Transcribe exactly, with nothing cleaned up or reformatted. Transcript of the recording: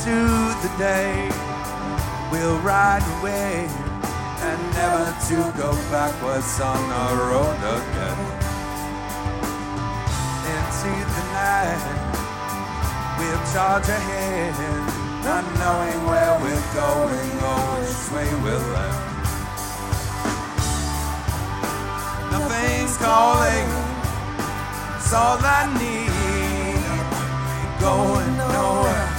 into the day. We'll ride away and never to go backwards on the road again. Into the night, we'll charge ahead, not knowing where we're going or which way we'll end. Nothing's calling, it's all I need. Going nowhere.